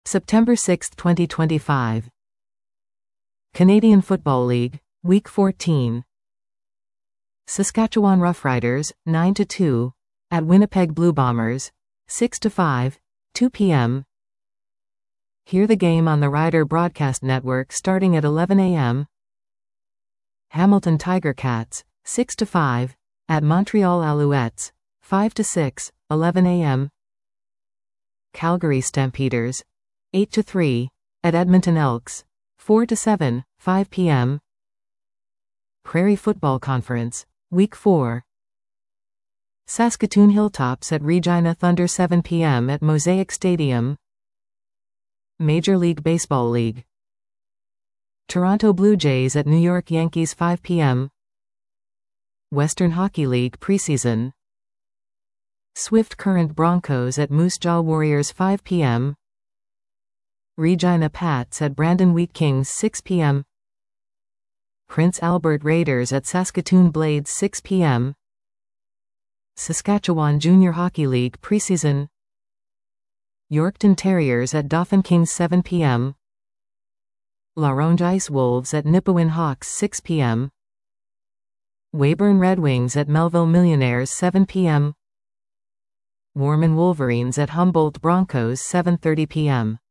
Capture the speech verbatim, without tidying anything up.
September sixth, twenty twenty-five. Canadian Football League, Week fourteen. Saskatchewan Roughriders, nine to two, at Winnipeg Blue Bombers, six to five, two p m Hear the game on the Rider Broadcast Network starting at eleven a m Hamilton Tiger Cats, six to five, at Montreal Alouettes, five to six, eleven a m Calgary Stampeders, eight to three, at Edmonton Elks, four to seven, five p m Prairie Football Conference, Week four. Saskatoon Hilltops at Regina Thunder, seven p m at Mosaic Stadium. Major League Baseball League. Toronto Blue Jays at New York Yankees, five p m Western Hockey League preseason. Swift Current Broncos at Moose Jaw Warriors, five p m Regina Pats at Brandon Wheat Kings, six p m Prince Albert Raiders at Saskatoon Blades, six p m Saskatchewan Junior Hockey League preseason. Yorkton Terriers at Dauphin Kings, seven p m La Ronge Ice Wolves at Nipawin Hawks, six p m Weyburn Red Wings at Melville Millionaires, seven p m Warman Wolverines at Humboldt Broncos, seven thirty p m